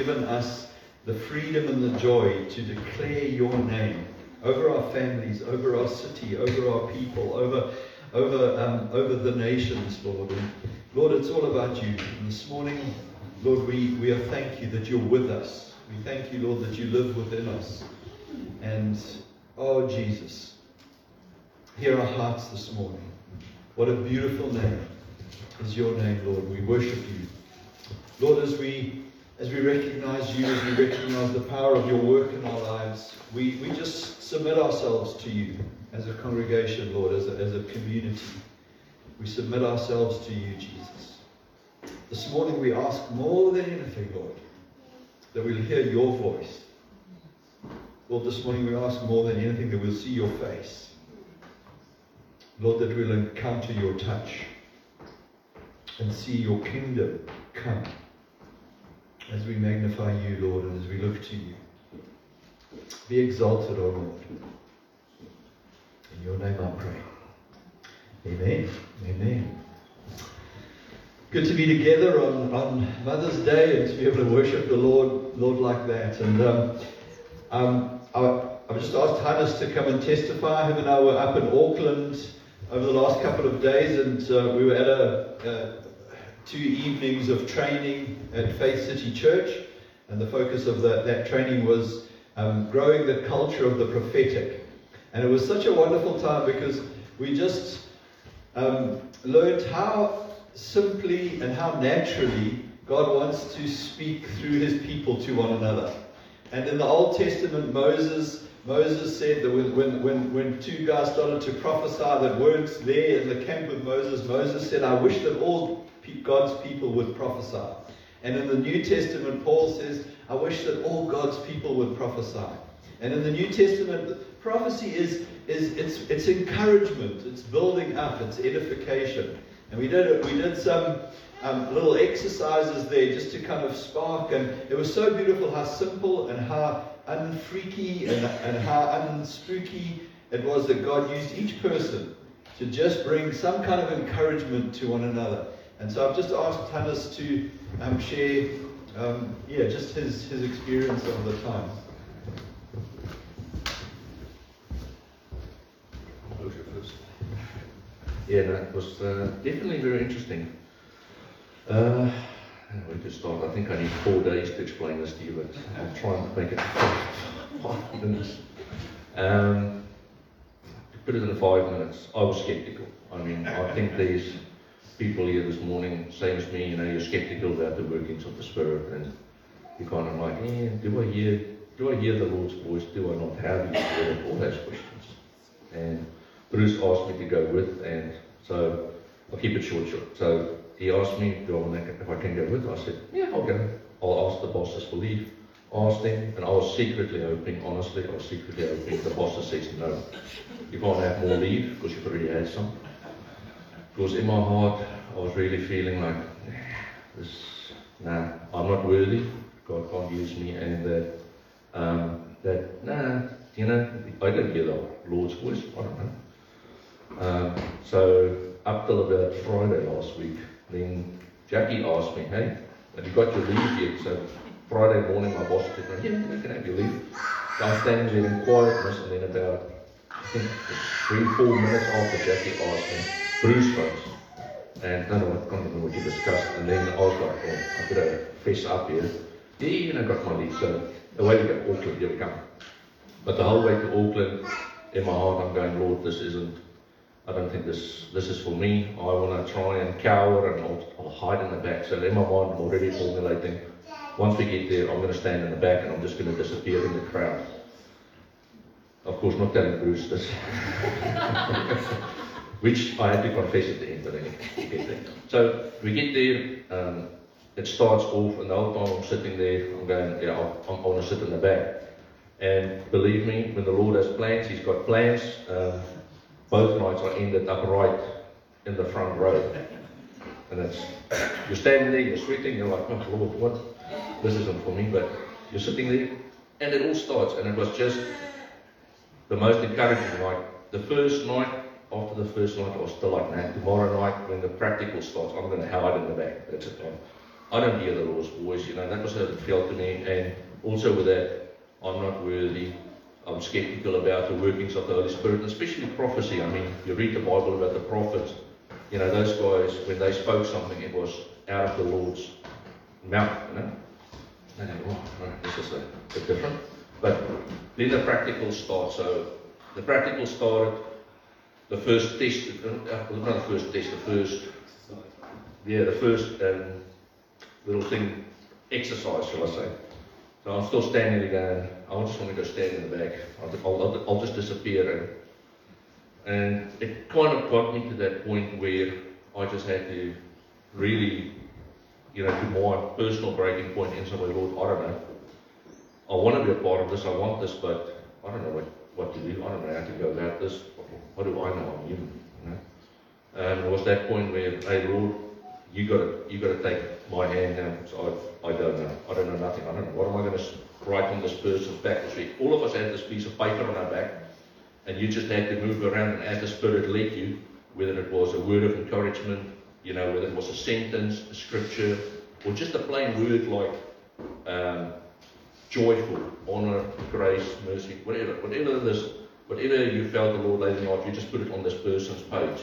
given us the freedom and the joy to declare your name over our families, over our city, over our people, over the nations, Lord. And Lord, it's all about you. And this morning, Lord, we thank you that you're with us. We thank you, Lord, that you live within us. And, oh, Jesus, hear our hearts this morning. What a beautiful name is your name, Lord. We worship you. Lord, as we recognize you, as we recognize the power of your work in our lives, we just submit ourselves to you as a congregation, Lord, as a community. We submit ourselves to you, Jesus. This morning we ask more than anything, Lord, that we'll hear your voice. Lord, this morning we ask more than anything that we'll see your face. Lord, that we'll encounter your touch and see your kingdom come as we magnify you, Lord, and as we look to you. Be exalted, O Lord. In your name I pray. Amen. Amen. Good to be together on Mother's Day and to be able to worship the Lord like that. And I've just asked Hannes to come and testify. Him and I were up in Auckland over the last couple of days, and we were at 2 evenings of training at Faith City Church, and the focus of that training was growing the culture of the prophetic. And it was such a wonderful time because we just learned how simply and how naturally God wants to speak through his people to one another. And in the Old Testament, Moses said that when 2 guys started to prophesy that weren't there in the camp with Moses said, I wish that all God's people would prophesy. And in the New Testament, Paul says, I wish that all God's people would prophesy. And in the New Testament, prophecy it's encouragement, it's building up, it's edification. And we did some little exercises there just to kind of spark, and it was so beautiful how simple and how unfreaky and how unspooky it was that God used each person to just bring some kind of encouragement to one another. And so I've just asked Hannes to share just his experience of the time. Yeah, no, it was definitely very interesting. Where to start? I think I need 4 days to explain this to you, but I'll try and make it 5 minutes. To put it in 5 minutes, I was skeptical. I mean, I think there's people here this morning, same as me, you're skeptical about the workings of the Spirit, and you're kind of like, do I hear the Lord's voice? Do I not? How do you hear it? All those questions. And Bruce asked me to go with, and so I'll keep it short. So he asked me if I can go with. I said, yeah, I'll go. I'll ask the bosses for leave. Asked them, and I was secretly hoping, honestly, the bosses says no. You can't have more leave because you've already had some. Because in my heart, I was really feeling like, I'm not worthy. God can't use me, and I don't hear the Lord's voice. I don't know. So up till about Friday last week, then Jackie asked me, hey, have you got your leave yet? So Friday morning, my boss said, yeah, you can have your leave. So I'm standing there in quietness, and then about, I think, 3-4 minutes after Jackie asked me, Bruce phones. And I can't remember what you discussed. And then I was like, I better fess up here. Yeah, I got my leave. So away we go, Auckland, here we come. But the whole way to Auckland, in my heart, I'm going, Lord, I don't think this is for me. I want to try and cower, and I'll hide in the back. So in my mind, I'm already formulating, once we get there, I'm going to stand in the back and I'm just going to disappear in the crowd. Of course, not telling Bruce this. Which I had to confess at the end, but anyway. So we get there, it starts off, and the whole time I'm sitting there, I'm going, I want to sit in the back. And believe me, when the Lord has plans, He's got plans. Both nights I ended up right in the front row. And you're standing there, you're sweating, you're like, oh Lord, what? This isn't for me, but you're sitting there, and it all starts, and it was just the most encouraging night. After the first night, I was still like, tomorrow night, when the practical starts, I'm going to hide in the back. That's it. I don't hear the Lord's voice, that was how it felt to me. And also with that, I'm not worthy. I'm skeptical about the workings of the Holy Spirit, and especially prophecy. I mean, you read the Bible about the prophets, those guys, when they spoke something, it was out of the Lord's mouth, And I think, right, this is a bit different. But then the practical starts. So the practical started, the first test, not the first test, the first little thing, exercise, shall I say. So I'm still standing there going, I just want to go stand in the back. I'll just disappear. And it kind of got me to that point where I just had to really, to my personal breaking point in somewhere, Lord, I don't know. I want to be a part of this, I want this, but I don't know what to do. I don't know how to go about this. What do I know? I'm human, And it was that point where, hey Lord, you got to take my hand now. So I don't know. I don't know nothing. I don't know. What am I going to write on this person's back this week? All of us had this piece of paper on our back, and you just had to move around, and as the Spirit led you, whether it was a word of encouragement, whether it was a sentence, a scripture, or just a plain word like joyful, honor, grace, mercy, whatever it is, whatever you felt the Lord laid in your heart, you just put it on this person's page.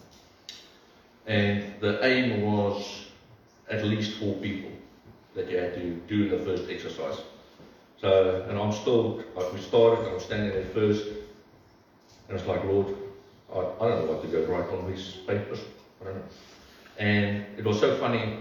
And the aim was at least 4 people that you had to do in the first exercise. So, and I'm still, we started, I'm standing there first, and it's like, Lord, I don't know what to go write on these papers. I don't know. And it was so funny,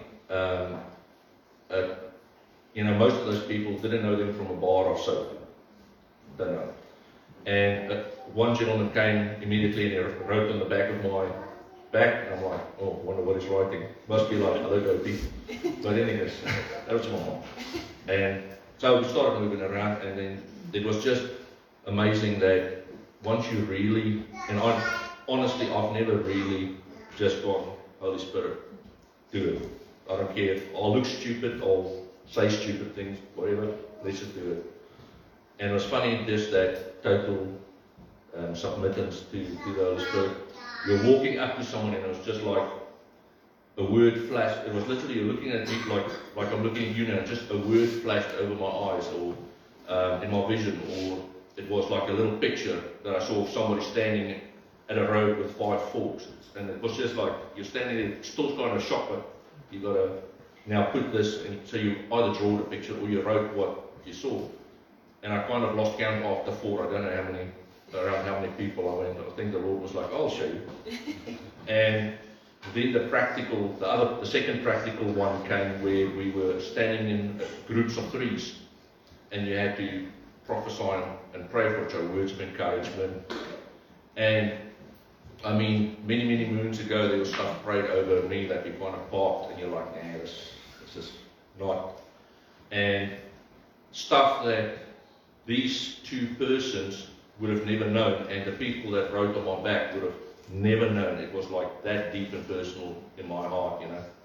most of those people didn't know them from a bar or soap. Don't know. And one gentleman came immediately and he wrote on the back of my back, and I'm like, oh, wonder what he's writing. Must be like other OP. But anyways, that was my mom. And so we started moving around, and then it was just amazing that once you really, and honestly, I've never really just gone, Holy Spirit, do it. I don't care. I'll look stupid, I'll say stupid things, whatever, let's just do it. And it was funny, just that total submittance to the Holy Spirit. You're walking up to someone and it was just like a word flashed. It was literally, you're looking at me like I'm looking at you now, just a word flashed over my eyes or in my vision, or it was like a little picture that I saw of somebody standing at a road with 5 forks. And it was just like, you're standing there, still kind of shocked, but you got to now put this, and so you either draw the picture or you wrote what you saw. And I kind of lost count after 4, I don't know around how many people I went. I think the Lord was like, I'll show you. And then the second practical one came where we were standing in groups of 3s, and you had to prophesy and pray for each other, words of encouragement. And I mean, many, many moons ago, there was stuff prayed over me that we kind of parked, and you're like, nah, this is not. And stuff that these 2 persons would have never known, and the people that wrote on my back would have never known. It was like that deep and personal in my heart,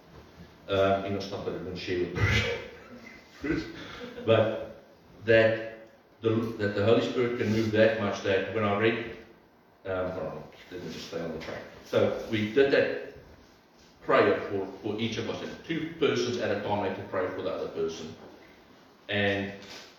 stuff that I didn't share with but that the Holy Spirit can move that much that when I read, let me just stay on the track. So we did that prayer for each of us, and 2 persons at a time had to pray for the other person. And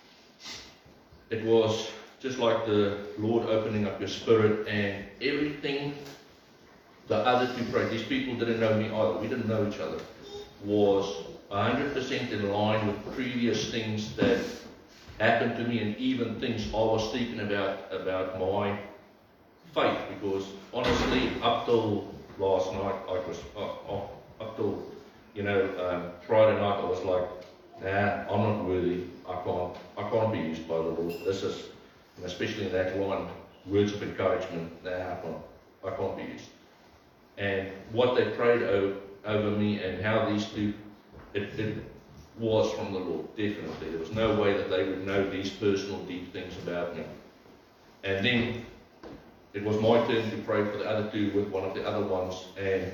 it was just like the Lord opening up your spirit, and everything the other 2 prayed. These people didn't know me either. We didn't know each other. Was 100% in line with previous things that happened to me, and even things I was thinking about my faith. Because honestly, up till last night, up till Friday night, I was like, nah, I'm not worthy. I can't be used by the Lord. This is, especially in that line, words of encouragement. Nah, I can't be used. And what they prayed over me, and how these 2, it was from the Lord, definitely. There was no way that they would know these personal, deep things about me. And then it was my turn to pray for the other 2 with one of the other ones. And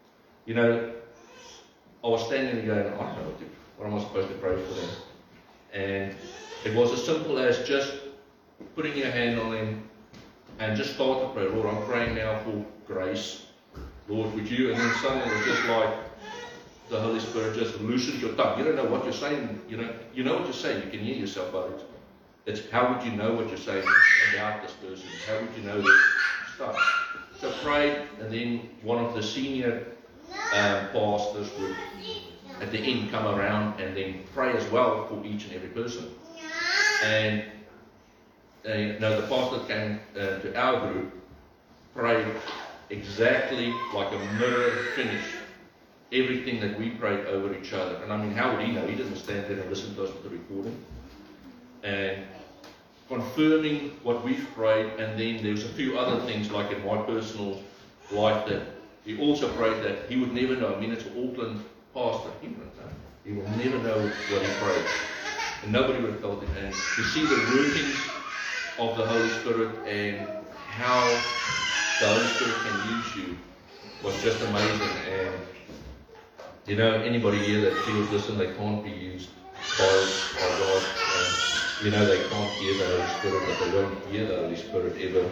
I was standing there going, I don't know what am I supposed to pray for them? And it was as simple as just putting your hand on them and just start to pray. Lord, I'm praying now for grace. Lord, would you? And then suddenly it was just like the Holy Spirit just loosens your tongue. You don't know what you're saying. You know what you're saying. You can hear yourself, but it's how would you know what you're saying about this person? How would you know this stuff? So pray, and then one of the senior pastors would at the end come around and then pray as well for each and every person. And the pastor came to our group, prayed exactly like a mirror finish everything that we prayed over each other. And I mean, how would he know? He didn't stand there and listen to us with the recording. And confirming what we've prayed, and then there's a few other things like in my personal life that he also prayed that he would never know. I mean, it's an Auckland pastor. He wouldn't know. He will never know what he prayed. And nobody would have told him. And to see the workings of the Holy Spirit and how the Holy Spirit can use you was just amazing. And anybody here that feels, listen, they can't be used by God, and they can't hear the Holy Spirit, but they won't hear the Holy Spirit ever.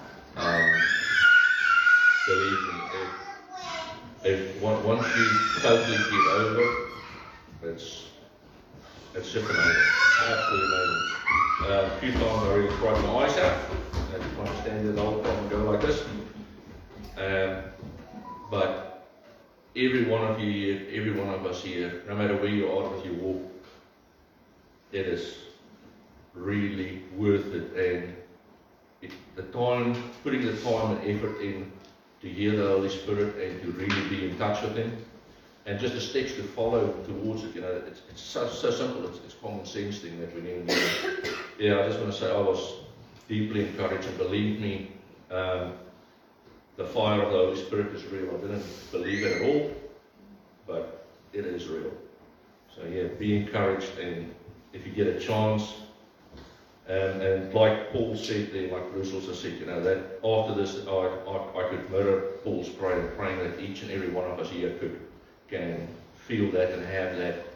Believe me, if once you totally give over, it's just amazing, absolutely amazing. A few times I really cried my eyes out. I just want to stand there the whole time and go like this. But every one of you here, every one of us here, no matter where you are with your walk, it is really worth it. And putting the time and effort in to hear the Holy Spirit and to really be in touch with Him, and just the steps to follow towards it. It's so simple. It's common sense thing that we need to do. Yeah, I just want to say I was deeply encouraged, and believe me, the fire of the Holy Spirit is real. I didn't believe it at all, but it is real. So yeah, be encouraged, and if you get a chance, and like Paul said there, like Bruce also said, that after this, I could mirror Paul's prayer, praying that each and every one of us here can feel that and have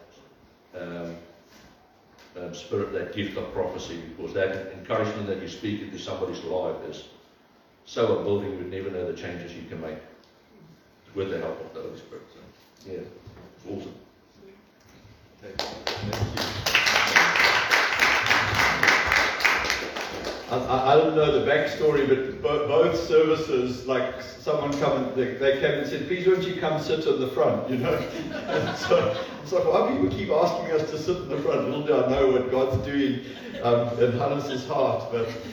that spirit, that gift of prophecy, because that encouragement that you speak into somebody's life is so upbuilding. You would never know the changes you can make with the help of the Holy Spirit. So, yeah, it's awesome. Thank you. I don't know the backstory, but both services, like someone they came and said, please won't you come sit in the front, And so it's like, why people keep asking us to sit in the front? Little do I know what God's doing in Hannes' heart,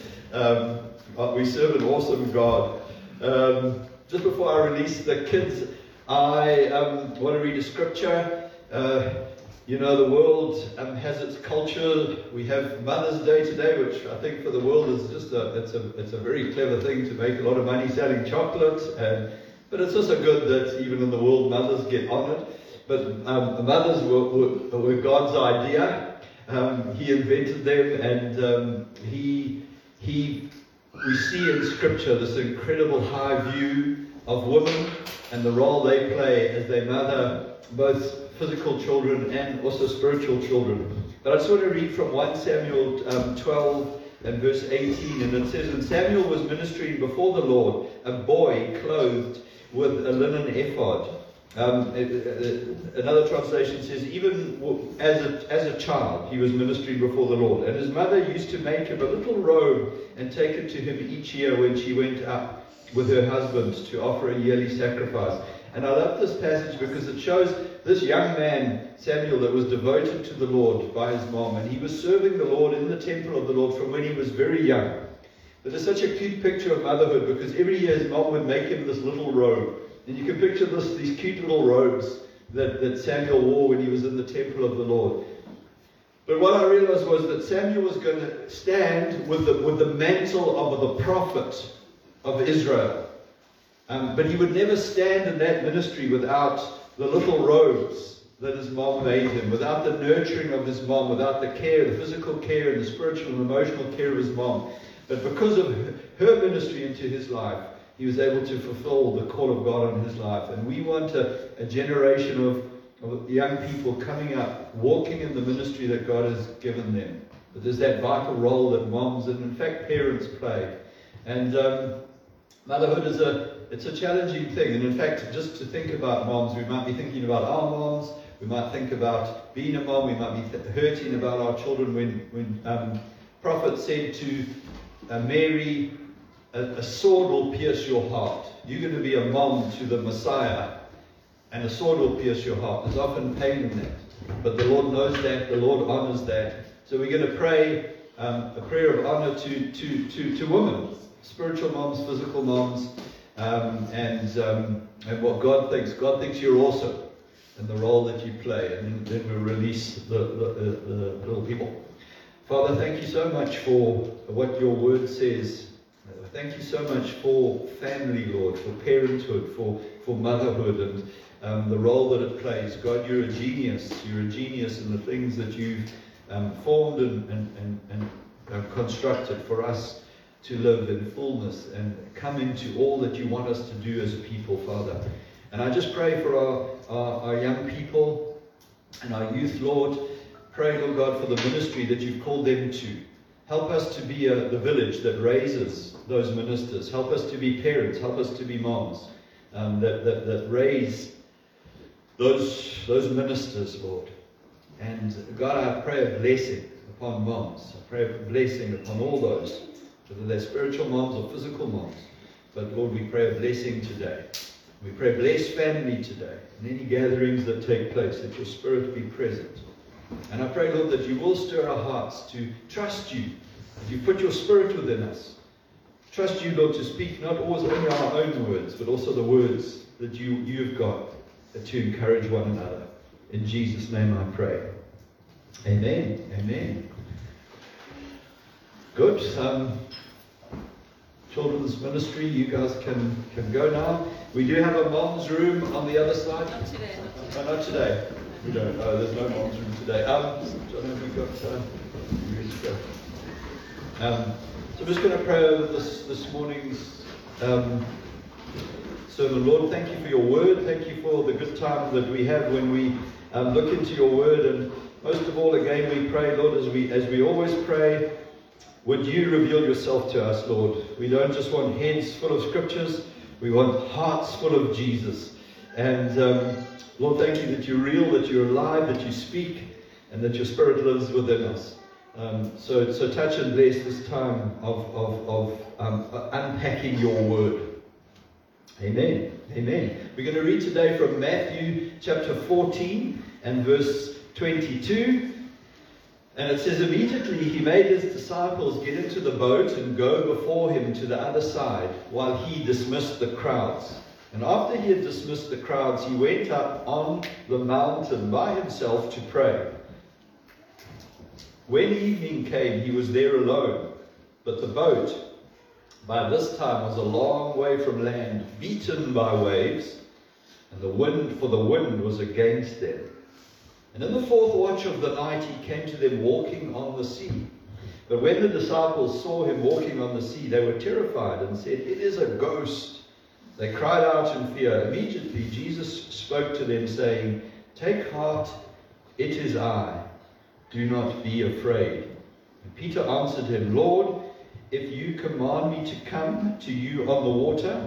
but we serve an awesome God. Just before I release the kids, I want to read a scripture. The world has its culture. We have Mother's Day today, which I think for the world is just it's a very clever thing to make a lot of money selling chocolates. But it's also good that even in the world, mothers get honoured. But mothers were God's idea. He invented them, and we see in Scripture this incredible high view of women and the role they play as they mother both physical children and also spiritual children. But I just want to read from 1 Samuel 12 and verse 18, and it says, and Samuel was ministering before the Lord, a boy clothed with a linen ephod. Another translation says, even as a child, he was ministering before the Lord. And his mother used to make him a little robe and take it to him each year when she went up with her husband to offer a yearly sacrifice. And I love this passage because it shows this young man, Samuel, that was devoted to the Lord by his mom. And he was serving the Lord in the temple of the Lord from when he was very young. But it's such a cute picture of motherhood, because every year his mom would make him this little robe. And you can picture these cute little robes that Samuel wore when he was in the temple of the Lord. But what I realized was that Samuel was going to stand with the mantle of the prophet of Israel. But he would never stand in that ministry without the little robes that his mom made him, without the nurturing of his mom, without the care, the physical care and the spiritual and emotional care of his mom. But because of her ministry into his life, he was able to fulfill the call of God on his life. And we want a generation of young people coming up, walking in the ministry that God has given them. But there's that vital role that moms and in fact parents play. And Motherhood it's a challenging thing, and in fact, just to think about moms, we might be thinking about our moms, we might think about being a mom, we might be hurting about our children. When prophet said to Mary, a sword will pierce your heart. You're going to be a mom to the Messiah, and a sword will pierce your heart. There's often pain in that, but the Lord knows that, the Lord honors that. So we're going to pray a prayer of honor to women, spiritual moms, physical moms, and what God thinks. God thinks you're awesome, and the role that you play, and then we'll release the little people. Father, thank you so much for what your word says. Thank you so much for family, Lord, for parenthood, for motherhood, and the role that it plays. God, you're a genius. You're a genius in the things that you've formed and constructed for us to live in fullness and come into all that you want us to do as a people, Father. And I just pray for our young people and our youth, Lord. Pray, Lord God, for the ministry that you've called them to. Help us to be the village that raises those ministers. Help us to be parents. Help us to be moms that raise those ministers, Lord. And God, I pray a blessing upon moms. I pray a blessing upon all those, whether they're spiritual moms or physical moms. But Lord, we pray a blessing today. We pray bless family today. In any gatherings that take place, that your Spirit be present. And I pray, Lord, that you will stir our hearts to trust you. That you put your Spirit within us. Trust you, Lord, to speak not always only our own words, but also the words that you've got to encourage one another. In Jesus' name I pray. Amen. Amen. Good. Children's ministry, you guys can go now. We do have a mom's room on the other side. Not today. Oh, not today. We don't. Oh, there's no mom's room today. John, have we got ready to go? So I'm just going to pray over this morning's sermon. Lord, thank you for your word. Thank you for the good time that we have when we look into your word. And most of all, again, we pray, Lord, as we always pray, would you reveal yourself to us, Lord? We don't just want heads full of scriptures. We want hearts full of Jesus. And Lord, thank you that you're real, that you're alive, that you speak, and that your Spirit lives within us. So touch and bless this time of unpacking your word. Amen. Amen. We're going to read today from Matthew chapter 14 and verse 22. And it says, immediately he made his disciples get into the boat and go before him to the other side while he dismissed the crowds. And after he had dismissed the crowds, he went up on the mountain by himself to pray. When evening came, he was there alone. But the boat, by this time, was a long way from land, beaten by waves, and the wind was against them. And in the fourth watch of the night he came to them walking on the sea. But when the disciples saw him walking on the sea, they were terrified and said, "It is a ghost." They cried out in fear. Immediately Jesus spoke to them, saying, "Take heart, it is I. Do not be afraid." And Peter answered him, "Lord, if you command me to come to you on the water,"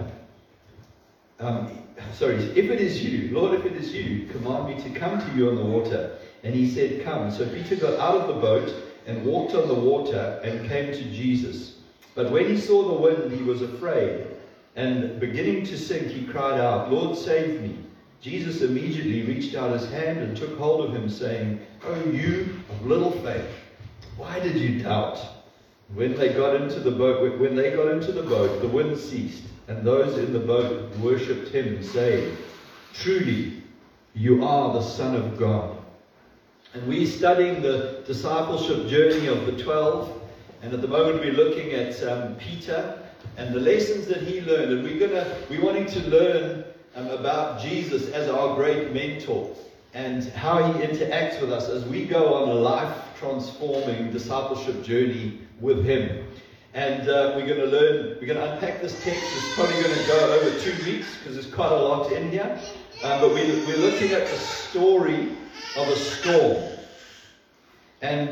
if it is you, Lord, if it is you, command me to come to you on the water. And he said, "Come." So Peter got out of the boat and walked on the water and came to Jesus. But when he saw the wind, he was afraid. And beginning to sink, he cried out, "Lord, save me." Jesus immediately reached out his hand and took hold of him, saying, "Oh, you of little faith, why did you doubt?" When they got into the boat, the wind ceased, and those in the boat worshipped him, saying, "Truly, you are the Son of God." And we're studying the discipleship journey of the 12, and at the moment we're looking at Peter and the lessons that he learned, and we're wanting to learn about Jesus as our great mentor and how he interacts with us as we go on a life-transforming discipleship journey with him. And we're going to unpack this text. It's probably going to go over 2 weeks because there's quite a lot in here. But we're looking at the story of a storm. And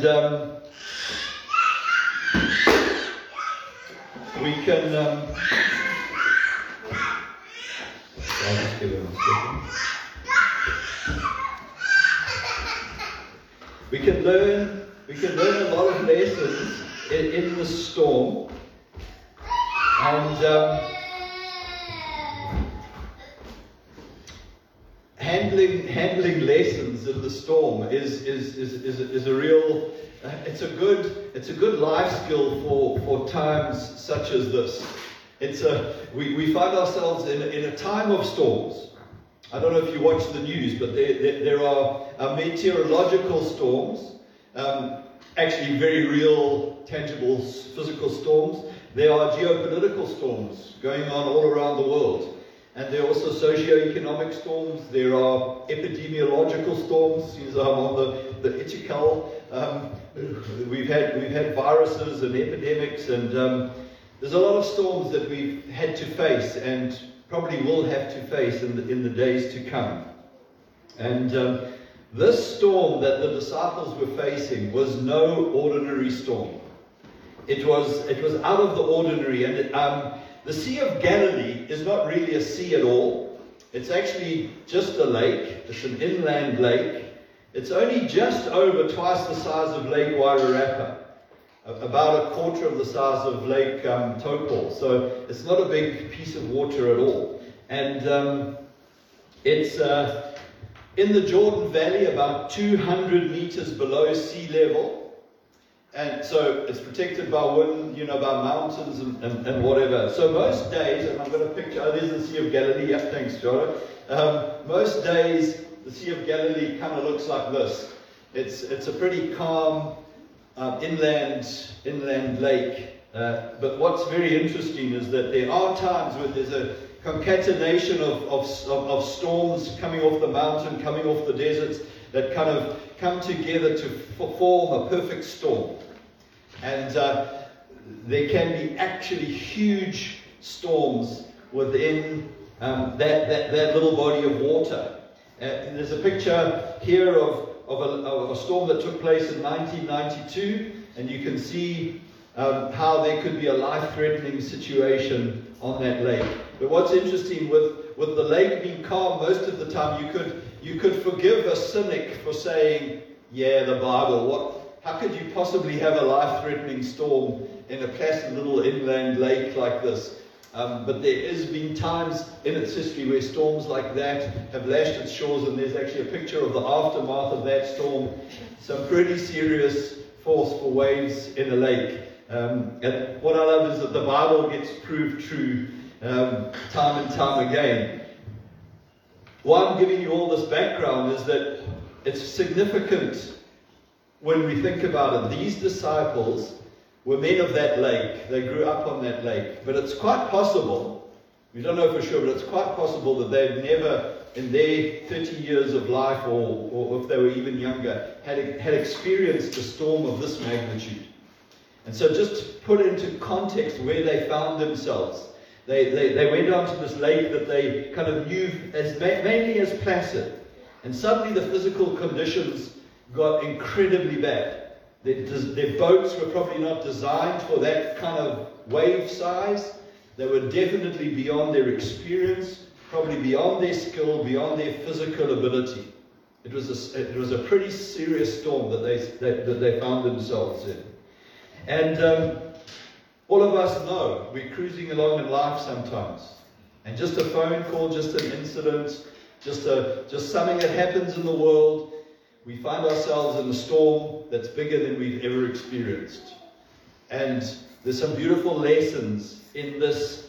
we can I'll just give him a second. We can learn a lot of lessons in the storm, and handling lessons in the storm is a real. It's a good life skill for times such as this. We find ourselves in a time of storms. I don't know if you watch the news, but there are meteorological storms, actually very real, tangible, physical storms. There are geopolitical storms going on all around the world. And there are also socio-economic storms. There are epidemiological storms. I'm on the Ichikal. We've had viruses and epidemics, and there's a lot of storms that we've had to face and probably will have to face in the days to come. And this storm that the disciples were facing was no ordinary storm. It was out of the ordinary, and the Sea of Galilee is not really a sea at all. It's actually just a lake. It's an inland lake. It's only just over twice the size of Lake Wairarapa, about a quarter of the size of Lake Taupo. So it's not a big piece of water at all. And it's in the Jordan Valley, about 200 meters below sea level. And so it's protected by wind, by mountains and whatever. So most days, and I'm going to picture, there's the Sea of Galilee. Yeah, thanks, Jono. Most days, the Sea of Galilee kind of looks like this. It's a pretty calm inland lake. But what's very interesting is that there are times when there's a concatenation of storms coming off the mountain, coming off the deserts, that kind of come together to form a perfect storm. And there can be actually huge storms within that little body of water. There's a picture here of a storm that took place in 1992, and you can see how there could be a life-threatening situation on that lake. But what's interesting with the lake being calm most of the time, you could forgive a cynic for saying, yeah, the Bible, how could you possibly have a life-threatening storm in a placid little inland lake like this? But there has been times in its history where storms like that have lashed its shores, and there's actually a picture of the aftermath of that storm. Some pretty serious forceful waves in a lake. And what I love is that the Bible gets proved true time and time again. Why I'm giving you all this background is that it's significant when we think about it. These disciples were men of that lake. They grew up on that lake. But it's quite possible, we don't know for sure, but it's quite possible that they'd never, in their 30 years of life, or if they were even younger, had experienced a storm of this magnitude. And so just put into context where they found themselves. They went down to this lake that they kind of knew as mainly as placid. And suddenly the physical conditions got incredibly bad. Their boats were probably not designed for that kind of wave size. They were definitely beyond their experience, probably beyond their skill, beyond their physical ability. It was a pretty serious storm that they found themselves in. And all of us know we're cruising along in life sometimes, and just a phone call, just an incident, just something that happens in the world, we find ourselves in a storm that's bigger than we've ever experienced. And there's some beautiful lessons in this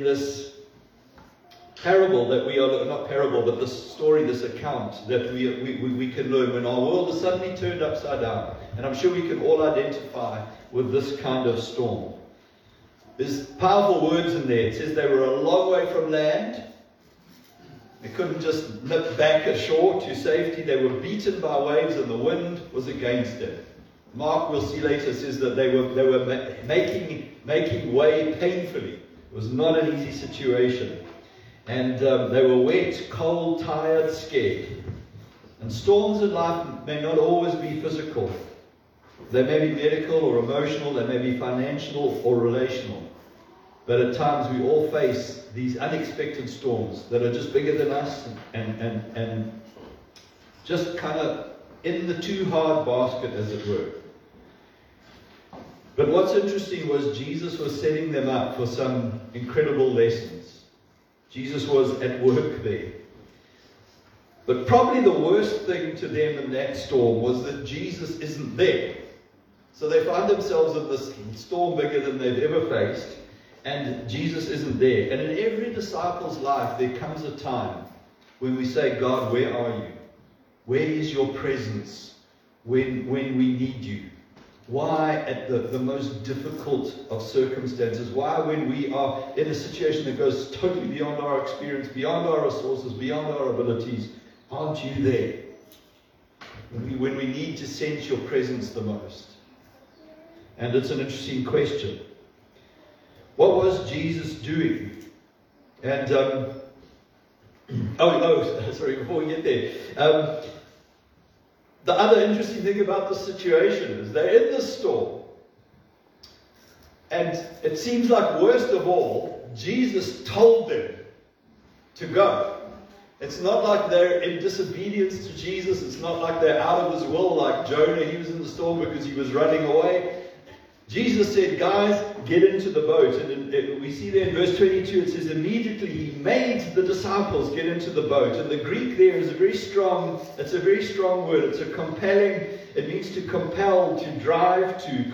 parable that we are, not parable, but this story, this account that we can learn when our world is suddenly turned upside down. And I'm sure we can all identify with this kind of storm. There's powerful words in there. It says they were a long way from land. They couldn't just nip back ashore to safety. They were beaten by waves and the wind was against them. Mark, we'll see later, says that they were making way painfully. It was not an easy situation. And they were wet, cold, tired, scared. And storms in life may not always be physical. They may be medical or emotional, they may be financial or relational. But at times we all face these unexpected storms that are just bigger than us and just kind of in the too hard basket, as it were. But what's interesting was Jesus was setting them up for some incredible lessons. Jesus was at work there. But probably the worst thing to them in that storm was that Jesus isn't there. So they find themselves in this storm bigger than they've ever faced, and Jesus isn't there. And in every disciple's life, there comes a time when we say, God, where are you? Where is your presence when we need you? Why at the most difficult of circumstances? Why when we are in a situation that goes totally beyond our experience, beyond our resources, beyond our abilities, aren't you there? When we need to sense your presence the most. And it's an interesting question. What was Jesus doing? And, sorry, before we get there. The other interesting thing about the situation is they're in this storm. And it seems like worst of all, Jesus told them to go. It's not like they're in disobedience to Jesus. It's not like they're out of his will like Jonah. He was in the storm because he was running away. Jesus said, guys, get into the boat. And we see there in verse 22, it says, immediately he made the disciples get into the boat. And the Greek there is a very strong word. It's a compelling, it means to compel, to drive, to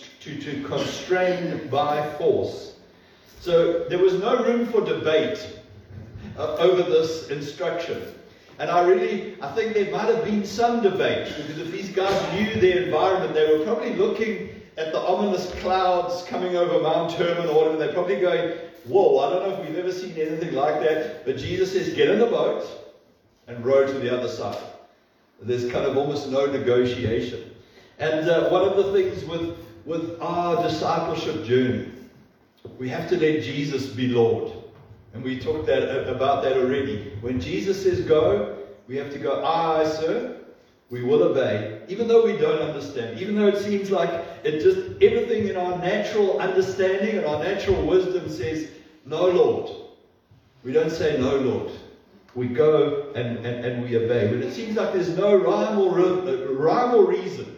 constrain by force. So there was no room for debate over this instruction. And I think there might have been some debate, because if these guys knew their environment, they were probably looking at the ominous clouds coming over Mount Hermon, or they're probably going, whoa, I don't know if we've ever seen anything like that. But Jesus says, get in the boat and row to the other side. There's kind of almost no negotiation. And one of the things with our discipleship journey, we have to let Jesus be Lord. And we talked about that already. When Jesus says go, we have to go, aye, sir. We will obey, even though we don't understand, even though it seems like everything in our natural understanding and our natural wisdom says, no, Lord. We don't say, no, Lord. We go and we obey. But it seems like there's no rhyme or reason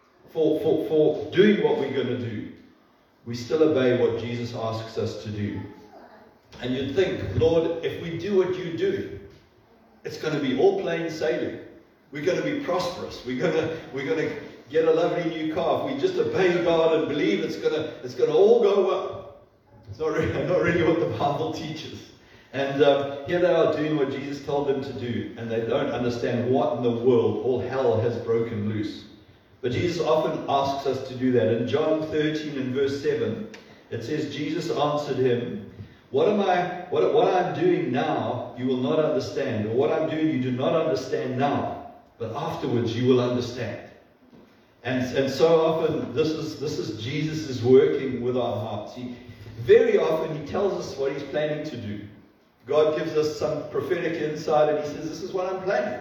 for doing what we're going to do. We still obey what Jesus asks us to do. And you'd think, Lord, if we do what you do, it's going to be all plain sailing. We're going to be prosperous. We're going to get a lovely new car. If we just obey God and believe it's going to all go well. It's not really what the Bible teaches. And here they are doing what Jesus told them to do, and they don't understand what in the world all hell has broken loose. But Jesus often asks us to do that. In John 13 and verse 7, it says, Jesus answered him, What I'm doing now, you will not understand. Or what I'm doing, you do not understand now. But afterwards, you will understand. And so often, this is Jesus working with our hearts. Very often, he tells us what he's planning to do. God gives us some prophetic insight, and he says, this is what I'm planning.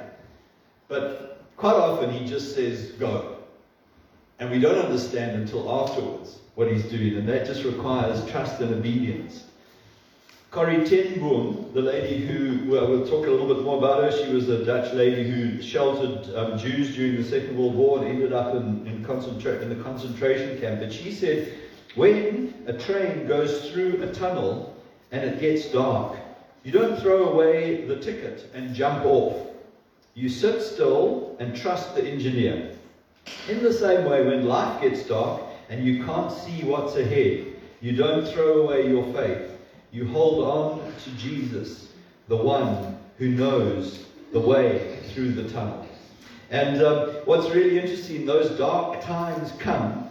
But quite often, he just says, go. And we don't understand until afterwards what he's doing. And that just requires trust and obedience. Corrie ten Boom, the lady who, well, we'll talk a little bit more about her. She was a Dutch lady who sheltered Jews during the Second World War and ended up in the concentration camp. But she said, when a train goes through a tunnel and it gets dark, you don't throw away the ticket and jump off. You sit still and trust the engineer. In the same way, when life gets dark and you can't see what's ahead, you don't throw away your faith. You hold on to Jesus, the one who knows the way through the tunnel. And what's really interesting, those dark times come,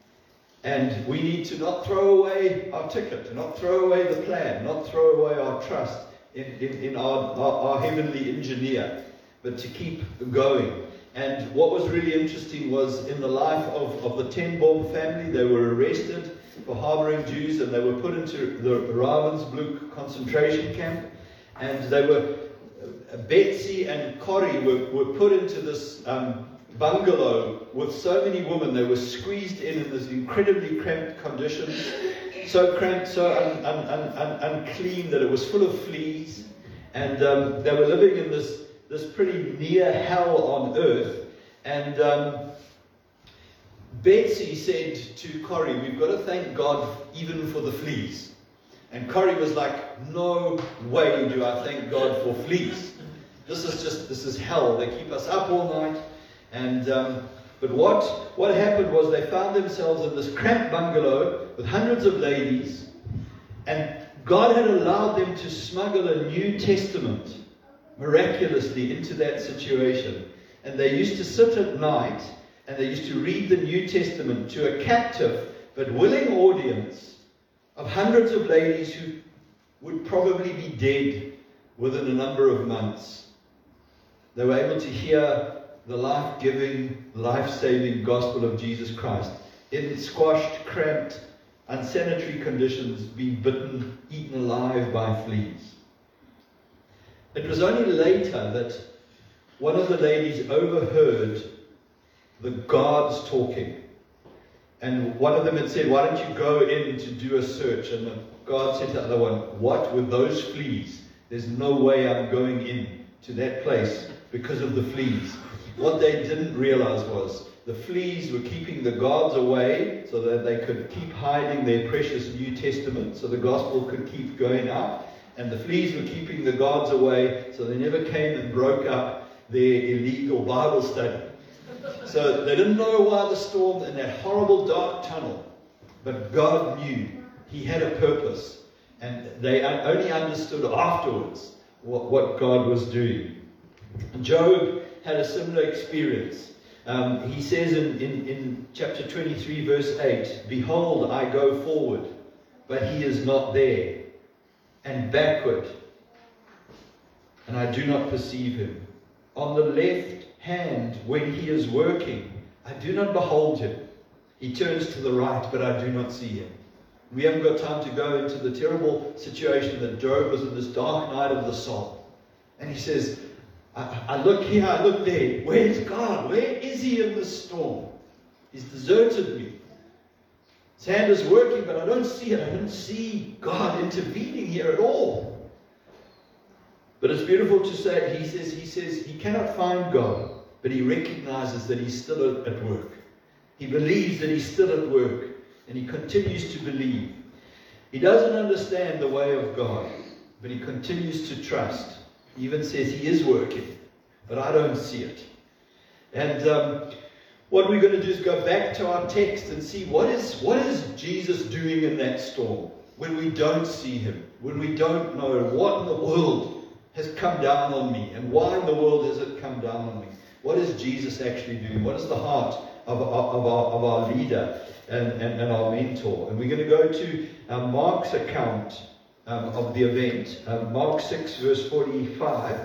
and we need to not throw away our ticket, not throw away the plan, not throw away our trust in our heavenly engineer, but to keep going. And what was really interesting was in the life of the ten Boom family, they were arrested for harboring Jews, and they were put into the Ravensbrück concentration camp, and they were Betsy and Corrie were put into this bungalow with so many women. They were squeezed in this incredibly cramped conditions. so cramped, so unclean that it was full of fleas. And they were living in this pretty near hell on earth. And Betsy said to Corrie, we've got to thank God even for the fleas. And Corrie was like, no way do I thank God for fleas. This is hell. They keep us up all night. And but what happened was they found themselves in this cramped bungalow with hundreds of ladies, and God had allowed them to smuggle a New Testament miraculously into that situation. And they used to sit at night and they used to read the New Testament to a captive but willing audience of hundreds of ladies who would probably be dead within a number of months. They were able to hear the life-giving, life-saving gospel of Jesus Christ in squashed, cramped, unsanitary conditions, being bitten, eaten alive by fleas. It was only later that one of the ladies overheard the guards talking. And one of them had said, why don't you go in to do a search? And the guard said to the other one, what with those fleas? There's no way I'm going in to that place because of the fleas. What they didn't realize was the fleas were keeping the guards away so that they could keep hiding their precious New Testament, so the gospel could keep going out. And the fleas were keeping the guards away so they never came and broke up their illegal Bible study. So they didn't know why the storm in that horrible dark tunnel. But God knew He had a purpose. And they only understood afterwards what God was doing. Job had a similar experience. He says in chapter 23, verse 8, behold, I go forward, but He is not there, and backward, and I do not perceive Him. On the left hand, when He is working, I do not behold Him. He turns to the right, but I do not see Him. We haven't got time to go into the terrible situation that Job was in, this dark night of the soul. And he says, I look here, I look there. Where's God? Where is He in this storm? He's deserted me. His hand is working, but I don't see it. I don't see God intervening here at all. But it's beautiful to say, he says he cannot find God, but he recognizes that He's still at work. He believes that He's still at work, and he continues to believe. He doesn't understand the way of God, but he continues to trust. He even says He is working, but I don't see it. And what we're going to do is go back to our text and see what is Jesus doing in that storm when we don't see Him, when we don't know what in the world has come down on me, and why in the world has it come down on me. What is Jesus actually doing? What is the heart of our leader and our mentor? And we're going to go to Mark's account of the event, Mark 6 verse 45,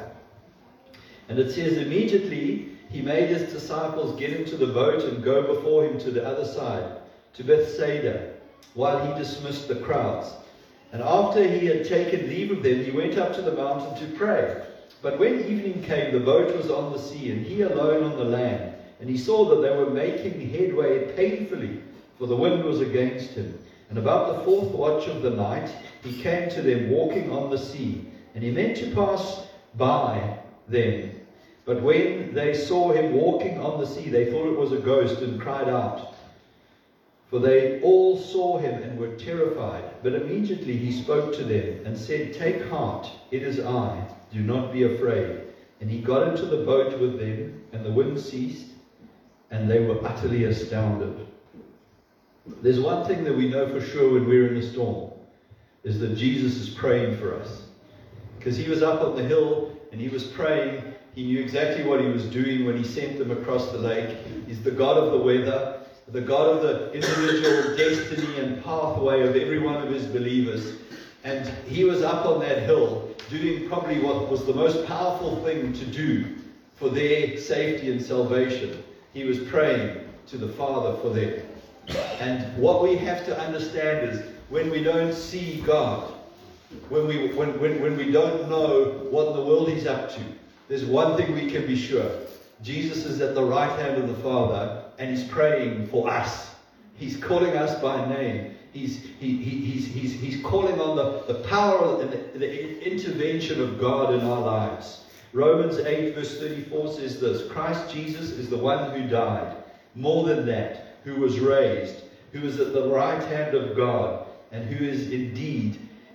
and it says, immediately He made His disciples get into the boat and go before Him to the other side, to Bethsaida, while He dismissed the crowds. And after He had taken leave of them, He went up to the mountain to pray. But when evening came, the boat was on the sea, and He alone on the land. And He saw that they were making headway painfully, for the wind was against Him. And about the fourth watch of the night, He came to them walking on the sea. And He meant to pass by them. But when they saw Him walking on the sea, they thought it was a ghost and cried out. For they all saw Him and were terrified. But immediately He spoke to them and said, take heart, it is I. Do not be afraid. And He got into the boat with them, and the wind ceased, and they were utterly astounded. There's one thing that we know for sure when we're in a storm, is that Jesus is praying for us. Because He was up on the hill, and He was praying. He knew exactly what He was doing when He sent them across the lake. He's the God of the weather, the God of the individual destiny and pathway of every one of His believers. And He was up on that hill doing probably what was the most powerful thing to do for their safety and salvation. He was praying to the Father for them. And what we have to understand is when we don't see God, when we don't know what in the world He's up to, there's one thing we can be sure. Jesus is at the right hand of the Father, and He's praying for us. He's calling us by name. He's calling on the power and the intervention of God in our lives. Romans 8 verse 34 says this: Christ Jesus is the one who died. More than that, who was raised, who is at the right hand of God, and who is indeed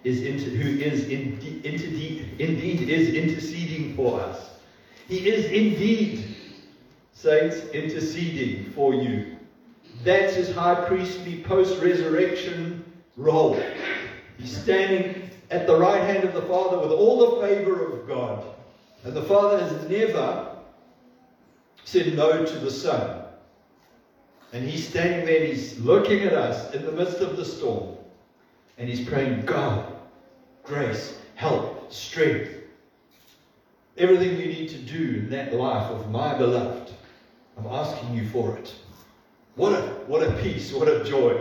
interceding for us. He is indeed, saints, interceding for you. That's his high priestly post-resurrection role. He's standing at the right hand of the Father with all the favor of God. And the Father has never said no to the Son. And he's standing there and he's looking at us in the midst of the storm. And he's praying, God, grace, help, strength. Everything you need to do in that life of my beloved, I'm asking you for it. What a peace, what a joy.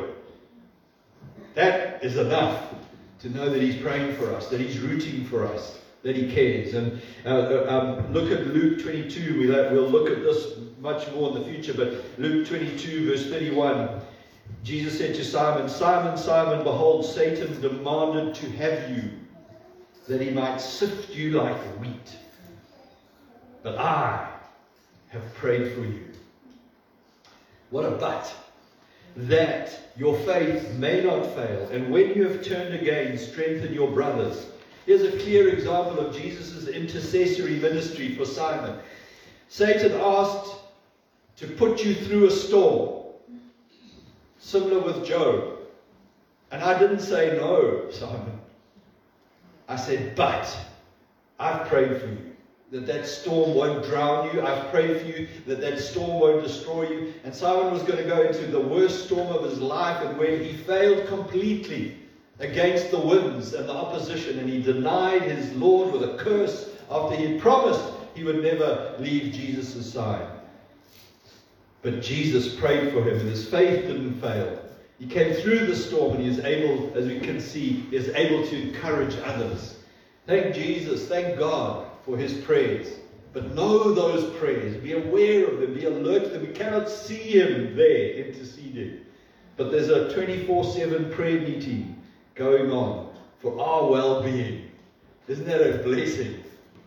That is enough to know that he's praying for us, that he's rooting for us, that he cares. And look at Luke 22. We'll look at this much more in the future, but Luke 22 verse 31. Jesus said to Simon, Simon, Simon, behold, Satan demanded to have you, that he might sift you like wheat. But I have prayed for you. What a but! That your faith may not fail, and when you have turned again, strengthen your brothers. Here's a clear example of Jesus' intercessory ministry for Simon. Satan asked to put you through a storm, similar with Job. And I didn't say no, Simon. I said, but I've prayed for you, that storm won't drown you. I've prayed for you that storm won't destroy you. And Simon was going to go into the worst storm of his life, and when he failed completely against the winds and the opposition, and he denied his Lord with a curse after he promised he would never leave Jesus' side. But Jesus prayed for him, and his faith didn't fail. He came through the storm, and he is able, as we can see, he is able to encourage others. Thank Jesus, thank God for his prayers. But know those prayers. Be aware of them. Be alert to them. We cannot see him there interceding. But there's a 24/7 prayer meeting going on for our well-being. Isn't that a blessing?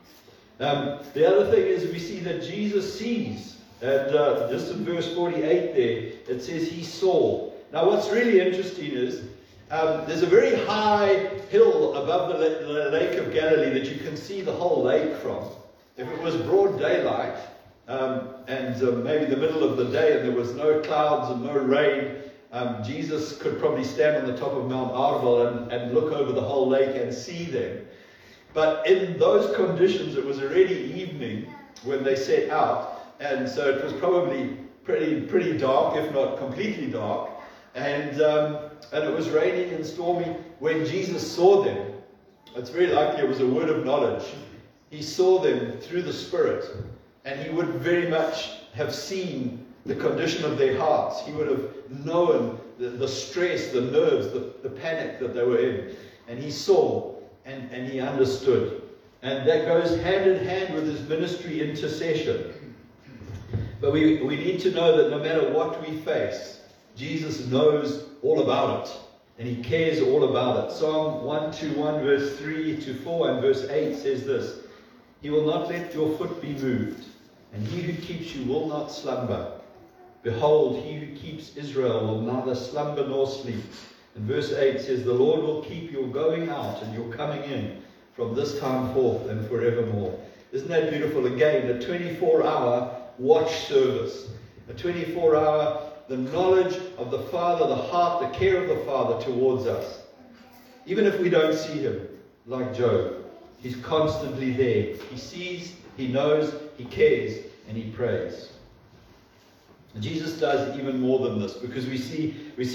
The other thing is we see that Jesus sees. And just in verse 48 there, it says he saw. Now what's really interesting is there's a very high hill above the Lake of Galilee that you can see the whole lake from. If it was broad daylight and maybe the middle of the day and there was no clouds and no rain, Jesus could probably stand on the top of Mount Arbel and look over the whole lake and see them. But in those conditions, it was already evening when they set out, and so it was probably pretty dark, if not completely dark. And it was raining and stormy when Jesus saw them. It's very likely it was a word of knowledge. He saw them through the Spirit, and he would very much have seen the condition of their hearts. He would have known the stress, the nerves, the panic that they were in. And he saw, and he understood. And that goes hand in hand with his ministry intercession. But we need to know that no matter what we face, Jesus knows all about it, and he cares all about it. Psalm 121 verse 3 to 4 and verse 8 says this: He will not let your foot be moved, and he who keeps you will not slumber. Behold, he who keeps Israel will neither slumber nor sleep. And verse 8 says, The Lord will keep your going out and your coming in from this time forth and forevermore. Isn't that beautiful? Again, a 24-hour watch service, a 24-hour the knowledge of the Father, the heart, the care of the Father towards us. Even if we don't see him, like Job, he's constantly there. He sees, he knows, he cares, and he prays. And Jesus does even more than this, because we see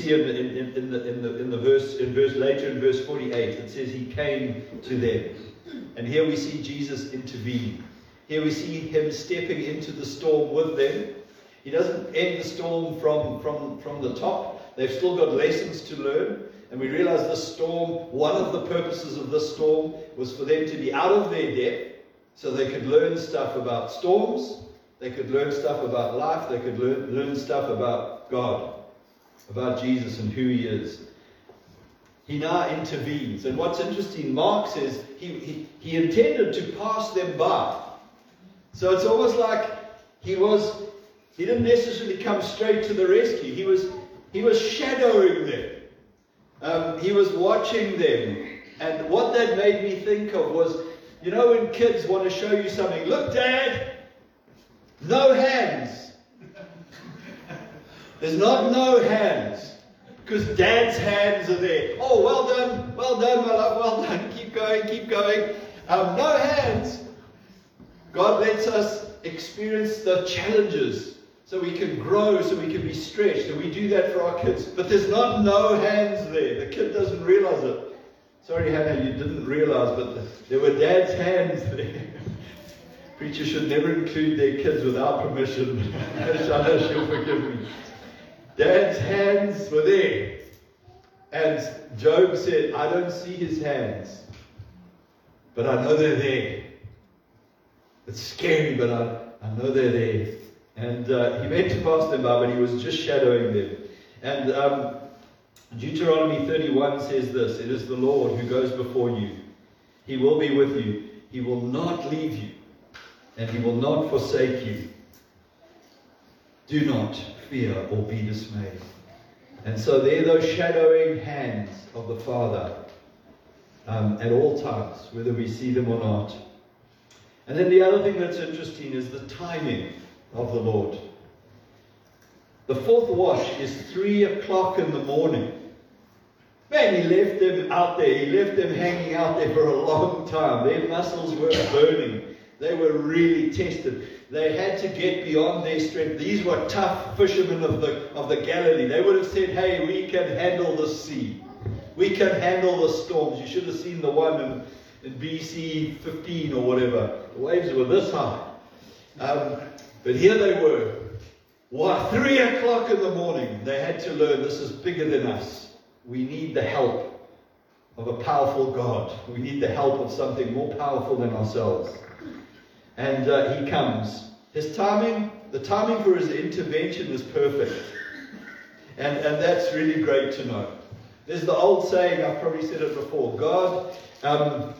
in the verse later in verse 48, it says he came to them. And here we see Jesus intervening. Here we see him stepping into the storm with them. He doesn't end the storm from the top. They've still got lessons to learn. And we realize this storm, one of the purposes of this storm was for them to be out of their depth, so they could learn stuff about storms, they could learn stuff about life, they could learn stuff about God. about Jesus and who he is. He now intervenes. And what's interesting, Mark says he intended to pass them by. So it's almost like he didn't necessarily come straight to the rescue. He was shadowing them. He was watching them. And what that made me think of was, you know, when kids want to show you something, look, Dad, no hands. There's not no hands. Because Dad's hands are there. Oh, well done, my love, well done. Keep going. No hands. God lets us experience the challenges so we can grow, so we can be stretched. And we do that for our kids. But there's not no hands there. The kid doesn't realize it. Sorry, Hannah, you didn't realize, but there were Dad's hands there. Preachers should never include their kids without permission. Shana, she'll forgive me. Dad's hands were there. And Job said, I don't see his hands, but I know they're there. It's scary, but I know they're there. And he meant to pass them by, but he was just shadowing them. And Deuteronomy 31 says this, it is the Lord who goes before you. He will be with you. He will not leave you, and he will not forsake you. Do not fear or be dismayed. And so they're those shadowing hands of the Father at all times, whether we see them or not. And then the other thing that's interesting is the timing of the Lord. The fourth wash is 3 o'clock in the morning. Man, he left them out there. He left them hanging out there for a long time. Their muscles were burning. They were really tested. They had to get beyond their strength. These were tough fishermen of the Galilee. They would have said, hey, we can handle the sea. We can handle the storms. You should have seen the one in BC 15 or whatever. The waves were this high. But here they were. 3 o'clock in the morning. They had to learn this is bigger than us. We need the help of a powerful God. We need the help of something more powerful than ourselves. And he comes. His timing, the timing for his intervention is perfect. And that's really great to know. There's the old saying, I've probably said it before, God, sorry,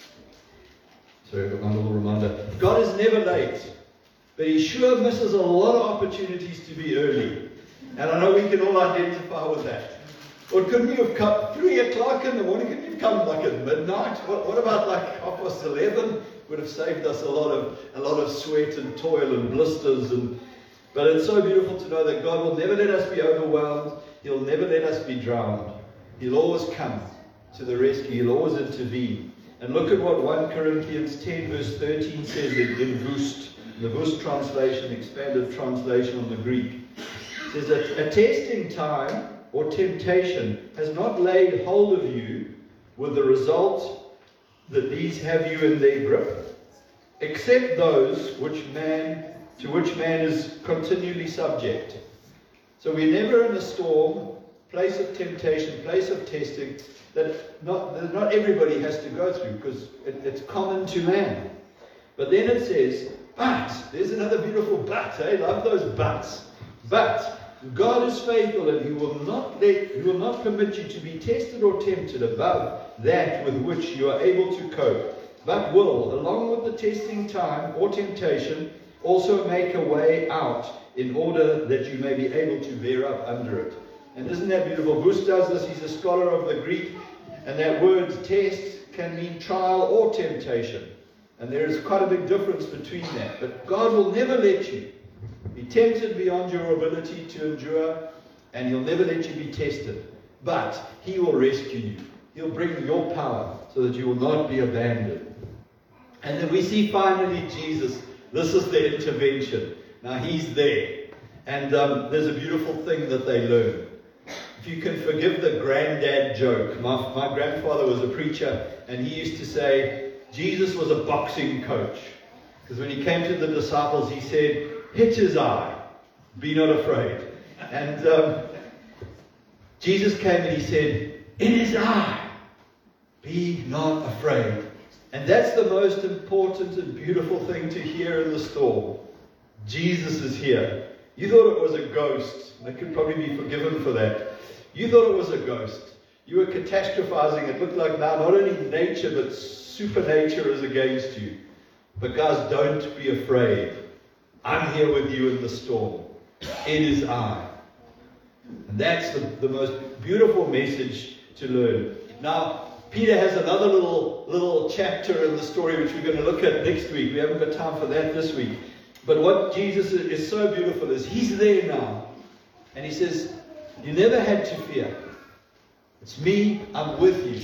I've got my little reminder. God is never late, but he sure misses a lot of opportunities to be early. And I know we can all identify with that. Or couldn't you have come 3 o'clock in the morning? Couldn't you have come like at midnight? What about like 11:30? Would have saved us a lot of sweat and toil and blisters. But it's so beautiful to know that God will never let us be overwhelmed. He'll never let us be drowned. He'll always come to the rescue. He'll always intervene. And look at what 1 Corinthians 10 verse 13 says in Vust, the Vust translation, expanded translation on the Greek. It says that a testing time or temptation has not laid hold of you with the result that these have you in their grip, except those to which man is continually subject. So we're never in a storm, place of temptation, place of testing, that not everybody has to go through, because it's common to man. But then it says, but, there's another beautiful but, love those buts. But God is faithful, and he will not permit you to be tested or tempted above that with which you are able to cope, but will, along with the testing time or temptation, also make a way out in order that you may be able to bear up under it. And isn't that beautiful? Vust does this. He's a scholar of the Greek, and that word test can mean trial or temptation. And there is quite a big difference between that. But God will never let you be tempted beyond your ability to endure, and he'll never let you be tested. But he will rescue you. He'll bring your power so that you will not be abandoned. And then we see finally Jesus. This is the intervention. Now he's there. And there's a beautiful thing that they learn. If you can forgive the granddad joke. My grandfather was a preacher, and he used to say, Jesus was a boxing coach. Because when he came to the disciples, he said, hit his eye. Be not afraid. And Jesus came and he said, in his eye. Be not afraid. And that's the most important and beautiful thing to hear in the storm. Jesus is here. You thought it was a ghost. They could probably be forgiven for that. You thought it was a ghost. You were catastrophizing. It looked like now not only nature, but supernature is against you. But guys, don't be afraid. I'm here with you in the storm. It is I. And that's the most beautiful message to learn. Now, Peter has another little chapter in the story which we're going to look at next week. We haven't got time for that this week. But what Jesus is so beautiful is he's there now. And he says, you never had to fear. It's me, I'm with you.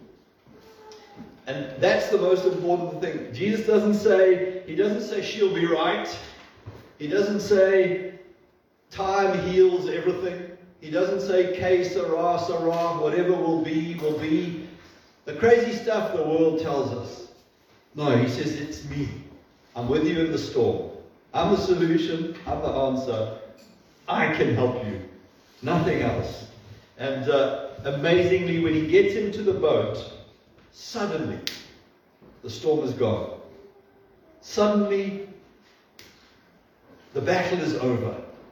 And that's the most important thing. Jesus doesn't say she'll be right. He doesn't say time heals everything. He doesn't say que sera, sera, whatever will be, will be. The crazy stuff the world tells us. No, he says, it's me. I'm with you in the storm. I'm the solution. I'm the answer. I can help you. Nothing else. And amazingly, when he gets into the boat, suddenly the storm is gone. Suddenly the battle is over.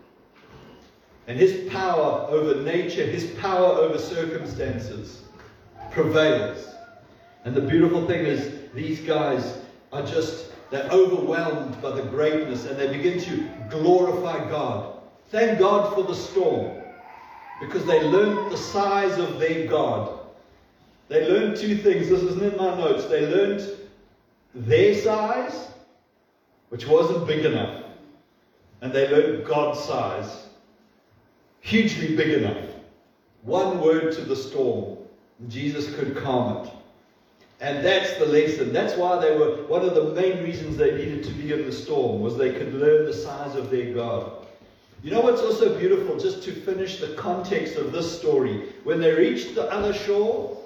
And his power over nature, his power over circumstances prevails. And the beautiful thing is, these guys are they're overwhelmed by the greatness and they begin to glorify God. Thank God for the storm, because they learned the size of their God. They learned two things. This isn't in my notes. They learned their size, which wasn't big enough. And they learned God's size, hugely big enough. One word to the storm, and Jesus could calm it. And that's the lesson. That's why they were, one of the main reasons they needed to be in the storm was they could learn the size of their God. You know what's also beautiful, just to finish the context of this story? When they reached the other shore,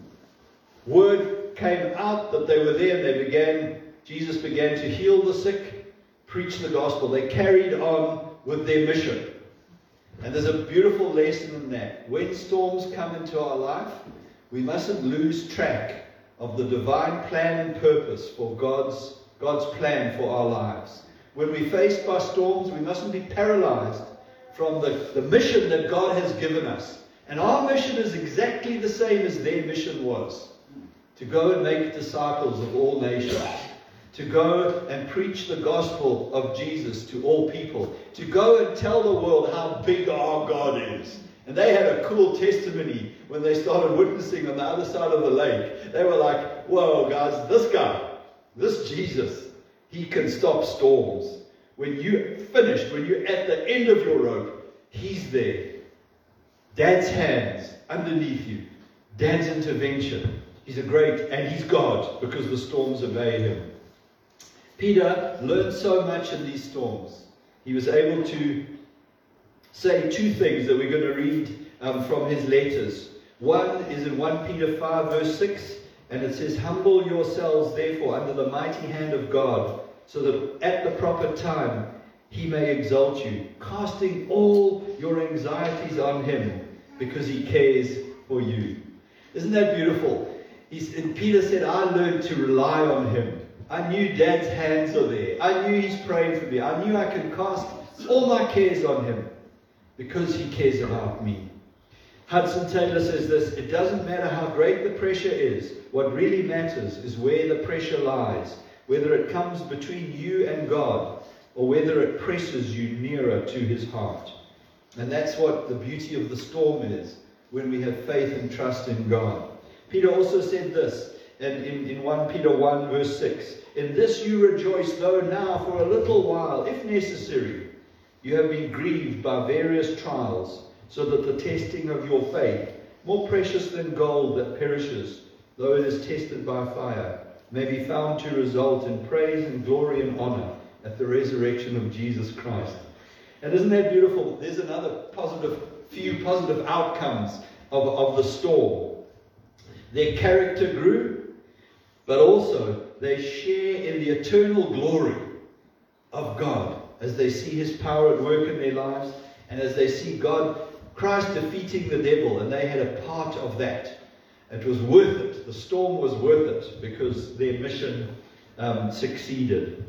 word came out that they were there, and Jesus began to heal the sick, preach the gospel. They carried on with their mission. And there's a beautiful lesson in that. When storms come into our life, we mustn't lose track of the divine plan and purpose for God's plan for our lives. When we're faced by storms, we mustn't be paralyzed from the mission that God has given us. And our mission is exactly the same as their mission was. To go and make disciples of all nations. To go and preach the gospel of Jesus to all people. To go and tell the world how big our God is. And they had a cool testimony when they started witnessing on the other side of the lake. They were like, whoa guys, this Jesus, he can stop storms. When you're finished, when you're at the end of your rope, he's there. Dad's hands underneath you. Dad's intervention. He's and he's God, because the storms obey him. Peter learned so much in these storms. He was able to say two things that we're going to read from his letters. One is in 1 Peter 5 verse 6, and it says, humble yourselves therefore under the mighty hand of God, so that at the proper time he may exalt you, casting all your anxieties on him, because he cares for you. Isn't that beautiful? And Peter said, I learned to rely on him. I knew Dad's hands are there. I knew he's praying for me. I knew I can cast all my cares on him, because he cares about me. Hudson Taylor says this, it doesn't matter how great the pressure is. What really matters is where the pressure lies, whether it comes between you and God, or whether it presses you nearer to his heart. And that's what the beauty of the storm is, when we have faith and trust in God. Peter also said this in 1 Peter 1 verse 6, in this you rejoice, though now for a little while, if necessary, you have been grieved by various trials, so that the testing of your faith, more precious than gold that perishes, though it is tested by fire, may be found to result in praise and glory and honor at the resurrection of Jesus Christ. And isn't that beautiful? There's another few positive outcomes of the storm. Their character grew, but also they share in the eternal glory of God as they see his power at work in their lives, and as they see Christ defeating the devil, and they had a part of that. It was worth it. The storm was worth it, because their mission succeeded.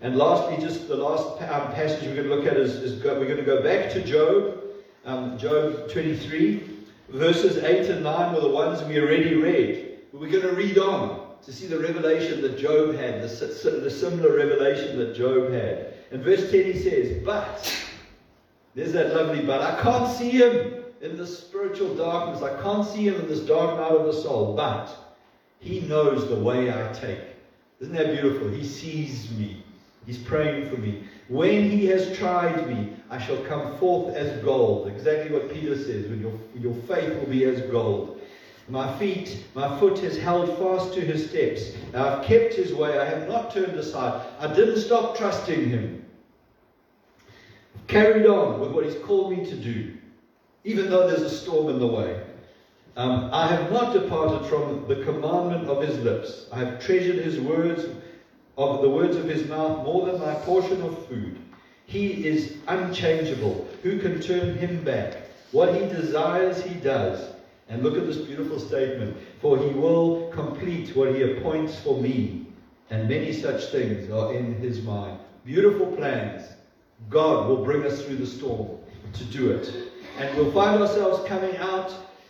And lastly, just the last passage we're going to look at we're going to go back to Job, Job 23. Verses 8 and 9 were the ones we already read. But we're going to read on to see the revelation that Job had, the similar revelation that Job had. In verse 10 he says, but, there's that lovely but, I can't see him in this spiritual darkness. I can't see him in this dark night of the soul. But he knows the way I take. Isn't that beautiful? He sees me. He's praying for me. When he has tried me, I shall come forth as gold. Exactly what Peter says, when your faith will be as gold. My foot has held fast to his steps. I've kept his way. I have not turned aside. I didn't stop trusting him. I've carried on with what he's called me to do, even though there's a storm in the way. I have not departed from the commandment of his lips. I have treasured his words, of the words of his mouth, more than my portion of food. He is unchangeable. Who can turn him back? What he desires, he does. And look at this beautiful statement. For he will complete what he appoints for me. And many such things are in his mind. Beautiful plans. God will bring us through the storm to do it. And we'll find ourselves coming out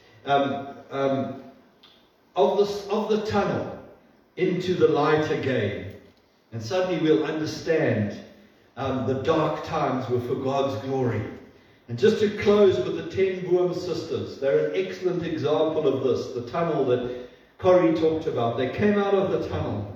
of the tunnel into the light again. And suddenly we'll understand the dark times were for God's glory. And just to close with the 10 Boom sisters, they're an excellent example of this. The tunnel that Corrie talked about. They came out of the tunnel.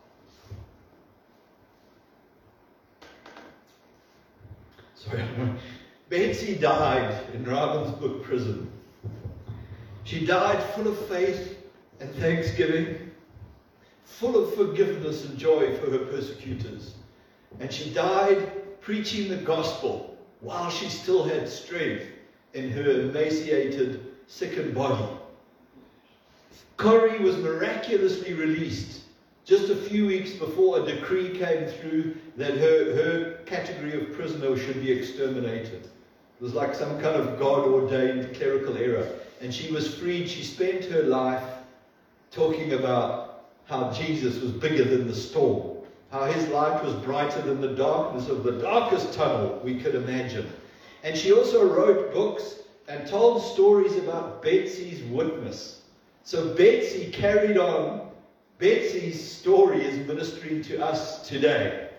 Sorry. Betsy died in Ravensbrück prison. She died full of faith and thanksgiving, full of forgiveness and joy for her persecutors. And she died preaching the gospel while she still had strength in her emaciated, sickened body. Corrie was miraculously released just a few weeks before a decree came through that her category of prisoner should be exterminated. It was like some kind of God-ordained clerical error. And she was freed. She spent her life talking about how Jesus was bigger than the storm, how his light was brighter than the darkness of the darkest tunnel we could imagine. And she also wrote books and told stories about Betsy's witness. So Betsy carried on. Betsy's story is ministering to us today.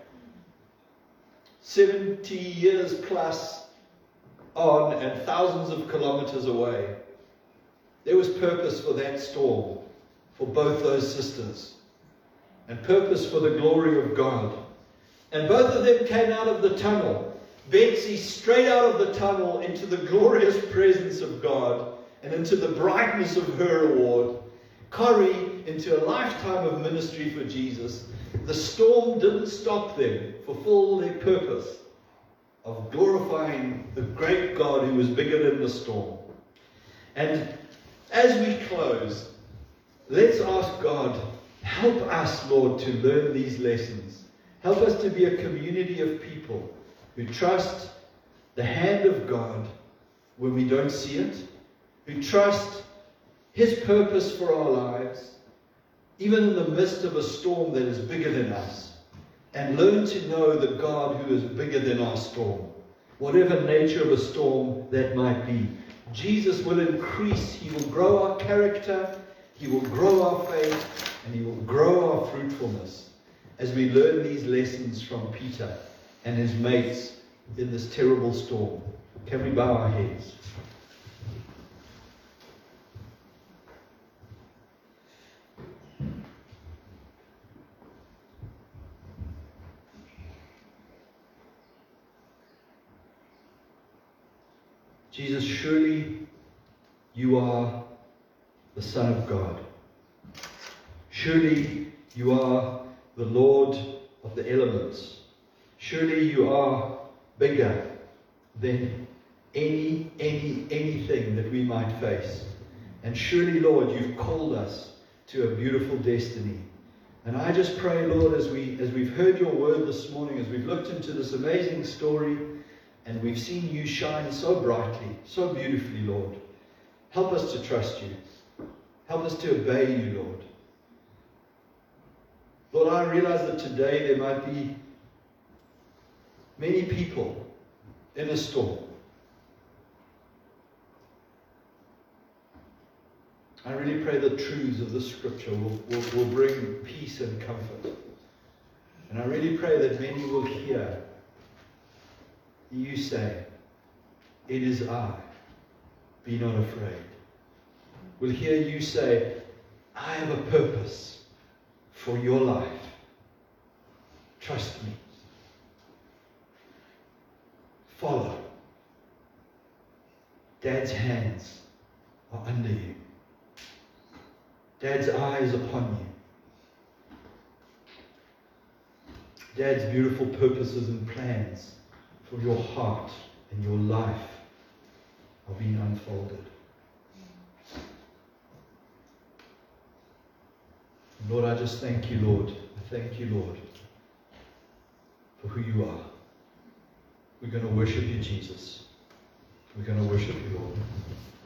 70 years plus on and thousands of kilometers away. There was purpose for that storm, for both those sisters, and purpose for the glory of God. And both of them came out of the tunnel. Betsy straight out of the tunnel into the glorious presence of God and into the brightness of her award. Corrie into a lifetime of ministry for Jesus. The storm didn't stop them, fulfill their purpose of glorifying the great God who was bigger than the storm. And as we close, let's ask God, help us, Lord, to learn these lessons. Help us to be a community of people who trust the hand of God when we don't see it, who trust his purpose for our lives, even in the midst of a storm that is bigger than us, and learn to know the God who is bigger than our storm, whatever nature of a storm that might be. Jesus will increase, he will grow our character, he will grow our faith, and he will grow our fruitfulness as we learn these lessons from Peter and his mates in this terrible storm. Can we bow our heads? Jesus, surely you are the Son of God. Surely you are the Lord of the elements. Surely you are bigger than anything that we might face. And surely, Lord, you've called us to a beautiful destiny. And I just pray, Lord, as we've heard your word this morning, as we've looked into this amazing story, and we've seen you shine so brightly, so beautifully, Lord. Help us to trust you. Help us to obey you, Lord. Lord, I realize that today there might be many people in a storm. I really pray the truths of the scripture will bring peace and comfort. And I really pray that many will hear you say, "It is I, be not afraid." Will hear you say, "I have a purpose for your life. Trust me. Follow. Dad's hands are under you. Dad's eyes upon you. Dad's beautiful purposes and plans for your heart and your life are being unfolded." Lord, I just thank you, Lord. I thank you, Lord, for who you are. We're going to worship you, Jesus. We're going to worship you, Lord.